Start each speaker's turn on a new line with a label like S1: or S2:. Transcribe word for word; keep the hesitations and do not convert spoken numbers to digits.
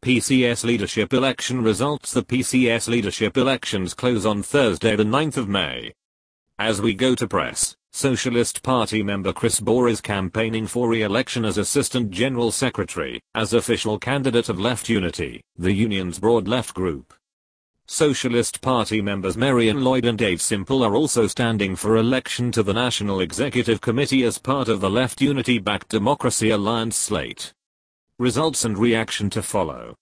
S1: P C S leadership election results. The P C S leadership elections close on Thursday the ninth of May. As we go to press, Socialist Party member Chris Bohr is campaigning for re-election as Assistant General Secretary, as official candidate of Left Unity, the union's broad left group. Socialist Party members Marian Lloyd and Dave Simple are also standing for election to the National Executive Committee as part of the Left Unity-backed Democracy Alliance slate. Results and reaction to follow.